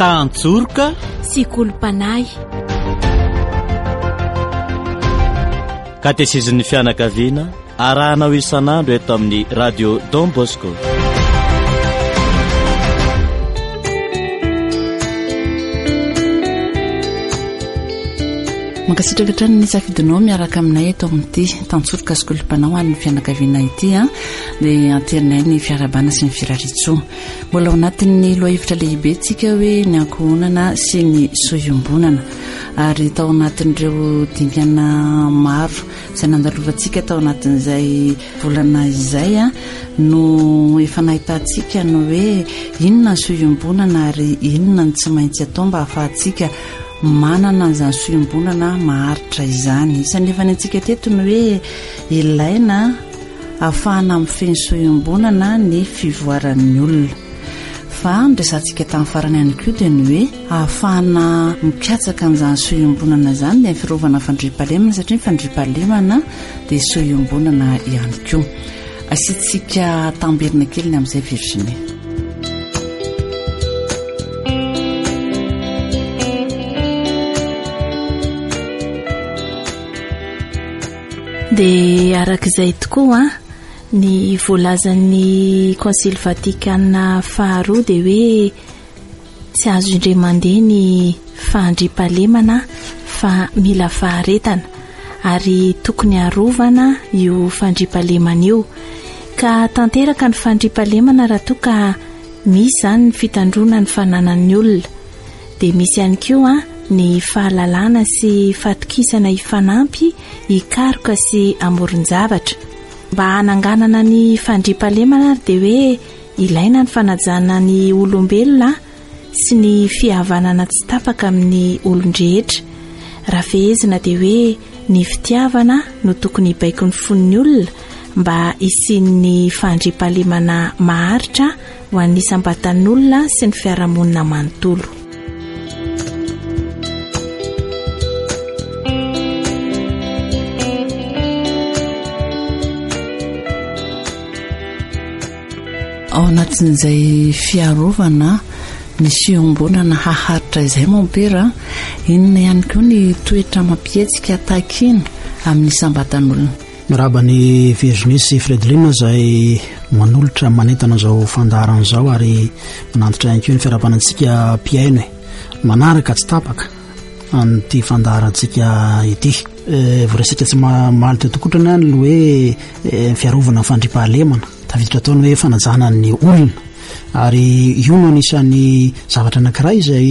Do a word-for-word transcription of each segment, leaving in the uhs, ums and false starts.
Tantsorika sy kolompanay. Katezizin'ny fianakaviana arahanao isan'andro eto amin'ny radio Don Bosco. Mankasitraka ny safidinao miaraka aminay eto amin'ity Tantsorika sy kolompanao an'ny fianakaviana ity a dia anterinay ny fiarabana sy ny firaritsoa. Mbola ao anatin'ny lohahevitra lehibe tsika hoe ny ankohonana sy ny sohiombonana ary tao anatin'ireo dingana maro izay nandalovantsika tao anatin'izay volana izay a no efa nahitantsika no hoe inona ny sohiombonana ary inona ny tsy maintsy atao mba ahafahantsika manana an'izany sohiombonana maharitra izany. Isan'ny efa ny antsika teto no hoe ilaina ahafahana mifeny sohiombonana ny fivoaran'ny olona. Fa ndresantsika tamin'ny farany ihany koa dia ny hoe ahafahana mikatsaka an'izany sohiombonana izany dia fiarovana fandriampahalemana satria ny fandriampahalemana dia sohiombonana ihany koa. Asiantsika tamberina keliny amin'izay Virginie. Dia arak'izay tokoa ny voalazan'ny Konsily Vatikana faharoa dia hoe tsy azo indray mandeha ny fandriampahalemana fa mila faharetana ary tokony harovana io fandriampahalemana io ka tanteraka ny fandriampahalemana raha toa ka misy izany ny fitandrona ny fananan'ny olona. Dia misy ihany koa ny fahalalana sy fatokisana ifanampy hikaroka sy amoron-javatra mba hananganana ny fandriampahalemana dia hoe ilaina ny fanajana ny olombelona sy ny fihavanana tsy tapaka amin'ny olon-drehetra. Raha fehezina dia hoe ny fitiavana no tokony hibaiko ny fon'ny olona mba hisian'ny fandriampahalemana maharitra ho an'ny isam-batan'olona sy ny fiarahamonina manontolo. Ao anatin'izay fiarovana ny sohiombonana haharitra izay mompera inona ihany koa ny toetra mampietsika takina amin'ny isam-batan'olona. Miraba ny Virginie sy Fredrina izay manolotra manentana izao fandaharana izao ary manantitra ihany koa ny fiarabanantsika mpiaino hoe manaraka tsy tapaka an'ity fandaharantsika ity. Voresika tsy mahalita tokotrana ny hoe fiarovana fandriampahalemana tafiditra ataony hoe fanajana ny olona ary io no anisan'ny zavatra anankiray izay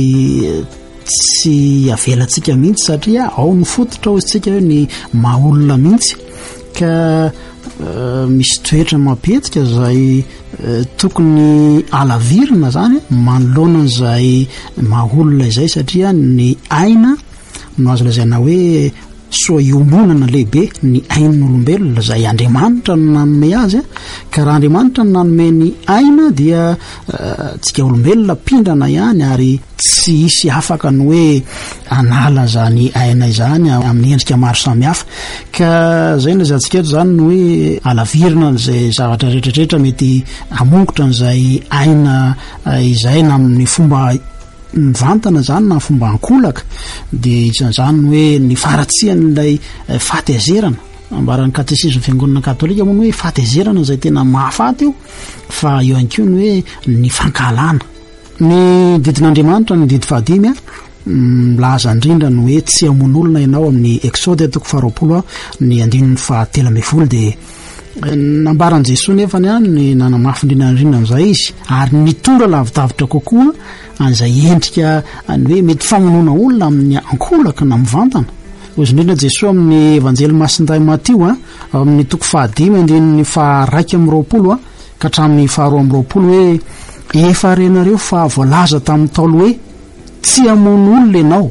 tsy avelantsika mihitsy satria ao ny fototra ao isitsika hoe ny maha olona mihitsy ka uh, misy toetra mampietsika izay uh, tokony alavirina zany manoloana izay maha olona izay satria ny aina no azo lazaina hoe sohiombonana lehibe ny ain'olombelona izay Andriamanitra no nanome azy ka raha Andriamanitra no nanome ny aina dia uh, tsika olombelona pindrana ihany ary tsy hisy afaka ny hoe anala zany aina izany amin'ny endrika maro samihafa ka zay no zantsika eto zany no hoe alavirina izay zavatra rehetrarehetra mety amongotra n'izay aina uh, izay na amin'ny fomba mivantana zany na fomba ankolaka dia isan'izany hoe ny faratsian'ilay fatezerana ambaran'ny katesizmy fiangonana katolika moa hoe fatezerana izay tena mahafaty io fa eo ihany koa ny hoe ny fankalana ny didin'Andriamanitra ny didy fahadimy a milaza indrindra ny hoe tsy hamon'olona ianao amin'ny exode toko faharoapolo ny andininy fahatelo ambin'ny folo dia nambaran Jesosy nefa ihany ny nanamafy indrindrandrindra amin'izay izy ary nitonga lavidavitra kokoa an'izay endrika ny hoe mety famonoana olona amin'ny ankolaka na mivantana. Ozy indrindra Jesosy amin'ny evanjely masinday Matio a amin'ny toko fahadimy andininy faharaika amin'ny roapolo a ka hatramin'ny faharoa amin'ny roapolo hoe efa renareo fa voalaza tamin'ny taolo hoe tsy hamono olona ianao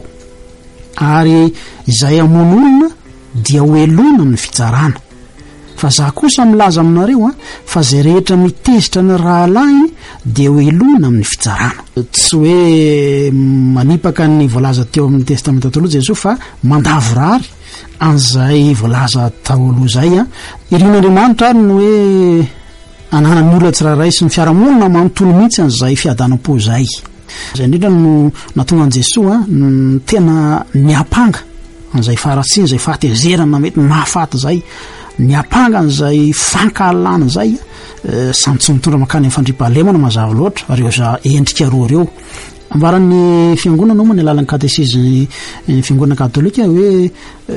ary izay hamono olona dia hoelona amin'ny fitsarana. Fa za kosa milaza aminareo a fa zay rehetra mitezitra ny rahalahy dia hoelona amin'ny fitsarana. Tsy hoe manipaka ny voalaza teo amin'ny testamenta taloha Jesosy fa mandavorary an'izay voalaza taolo zay a irin'Andriamanitra ary no hoe ananany olona tsirairay sy ny fiarahamonina manontolo mihitsy an'izay fiadanam-po zay zay indrindra no natonga an Jesoa n tena niapanga an'izay faratsiny zay fahatezerana mety mahafaty zay niapanga an'izay fankahalana zay samy tsy mitondra makany amin'ny fandriam-pahalemana mazava loatra reo za endrika roa reo ambaran'ny fiangonana moa ny alalan'ny katesizmy ny fiangonana katolika hoe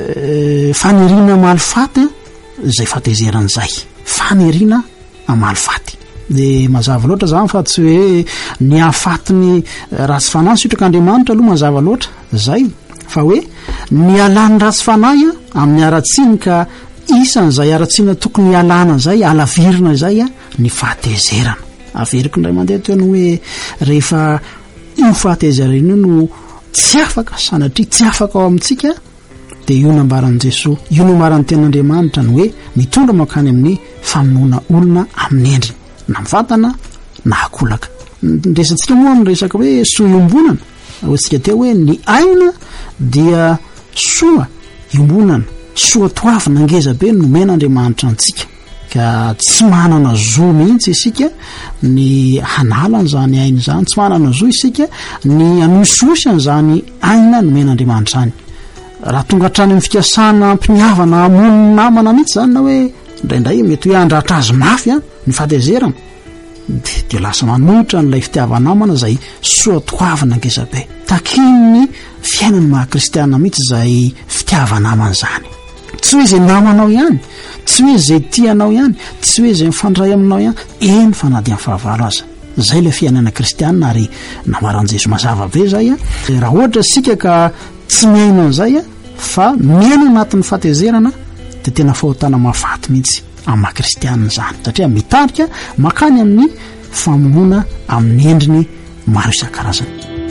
fanirina malifaty zay fahatezeran'izay fanirina amalifaty de mazava loatra zany fa tsy hoe ny afatiny ratsy fanahy sitrak'Andriamanitra aloha mazava loatra zay fa hoe ny alany ratsy fanahy amin'ny aratsiny ka isan'izay aratsina tokony alana zay alavirina zay a ny fahatezerana averiko ndray mandeha toy ny hoe rehefa io fahatezerana no tsy afaka sanatria tsy afaka ao amintsika de io nambaran'i Jesosy io nambaran'ny ten'Andriamanitra ny hoe mitondra makany amin'ny famonoana olona amin'ny endriny na mivatana na akolaka ndresantsika moa ny resaka hoe soa iombonana hoantsika teo hoe ny aina dia soa iombonana soa toavina ngeza be nomen'Andriamanitra antsika ka tsy manana zo mihitsy isika ny hanalan zany aina zany tsy manana zo isika ny anososany zany aina nomen'Andriamanitra zany raha tonga hatrany amin'ny fikasana ampiniavana amono namana mihitsy zany na hoe indraindray mety hoe andratra azy mafy a ny fahatezerana de lasa manohitra n'ilay fitiavanamana zay soa toavina ngeza be takiny fiainany maha-kristiana mihitsy zay fitiavanamana zany tsy hoe zay namanao ihany tsy hoe zay tianao ihany tsy hoe zay mifandray aminao ihany eny fa na dia fahavalo aza zay le fiainana kristiana ary namaran'i Jesosy mazava be zay a raha ohatra sika ka tsy miaina an'izay a fa miaina anatin'ny fahatezerana de tena fahotana mahafaty mihitsy amin'ny maha-kristiana zany satria mitarika makany amin'ny famonoana amin'ny endriny maro isan-karazany.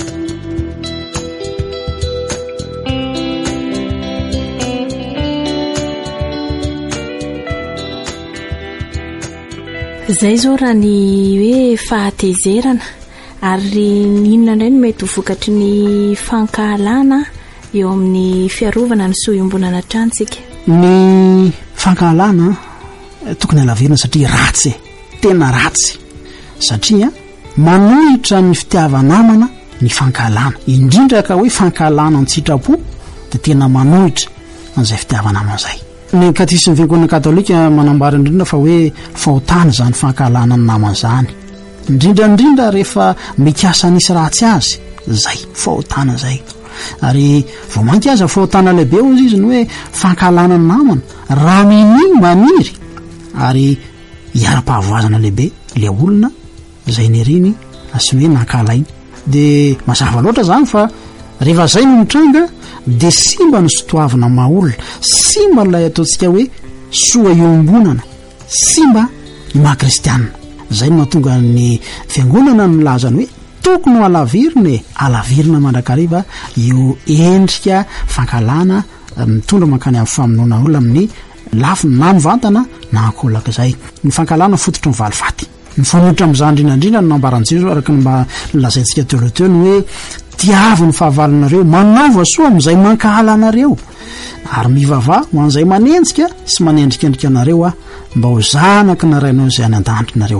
Zay zao raha ny hoe fahatezerana ary inona indray no mety ho vokatry ny fankahalana eo amin'ny fiarovana ny soa iombonana trantsika. Ny fankahalana tokony alavirina satria ratsy e tena ratsy satria manohitra ny fitiavanamana ny fankahalana indrindra ka hoe fankahalana ny sitrapo de tena manohitra an'izay fitiavanamana zay. Ny katekism'ny fiangonana katolika manambara indrindra fa hoe fahotana zany fankahalana ny namana zany indrindra indrindra rehefa mikasa nisy ratsy azy zay fahotana zay ary vao manky aza fahotana lehibe ozy izy ny hoe fankahalana ny namana raha mininy maniry ary hiara-pahavoazana lehibe le olona zay niriny asy hoe nankalainy de mazava loatra zany fa rehefa zay no mitranga de simba ny sotoavina maolona simba nilay ataontsika hoe soa iombonana simba ny maha-kristianina zay no mahatonga ny fiangonana ny lazany hoe tokony ho alavirina e alavirina mandrakariva io endrika fankalana mitondra mankany amin'ny famonoana olona amin'ny lafiny na mivantana na akolaka zay ny fankalana fototra ny valifaty ny fanohitra amin'izany indrindrandrindra no nambaran'i Jesosy araka ny mba nilazaintsika teo teo ny hoe tiavy ny fahavalonareo manaova soa amin'izay mankahala anareo ary mivava ho an'izay manenjika sy manendrikendrika anareo a mba ho zanaka narainao izay any an-danitrinareo.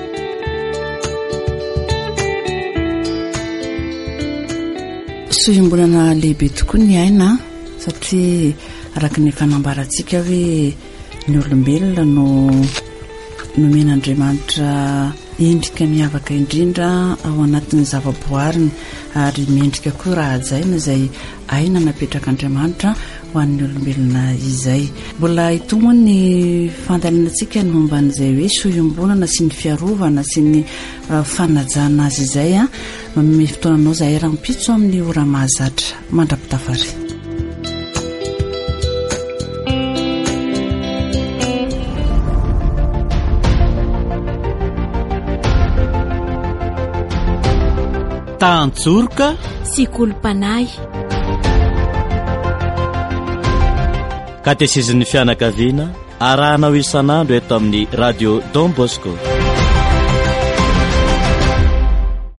Sohiombonana lehibe tokoa ny aina satria araka ny fanambarantsika hoe ny olombelona no nomen'Andriamanitra endrika miavaka indrindra ao anatin'ny zavaboariny ary miendrika koa raha hajaina izay aina napetrak'Andriamanitra ho an'ny olombelona izay. Mbola itomo ny fandalinantsika ny momba an'izay hoe sohiombonana sy ny fiarovana sy ny uh, fanajana azy izay a manome fotoananao zahay rahampitso amin'ny ora mahazatra mandrapitafary. Tantsorika sy kolompanay katesizin'ny fianakaviana arahanao isan'andro eto amin'ny radio Don Bosco.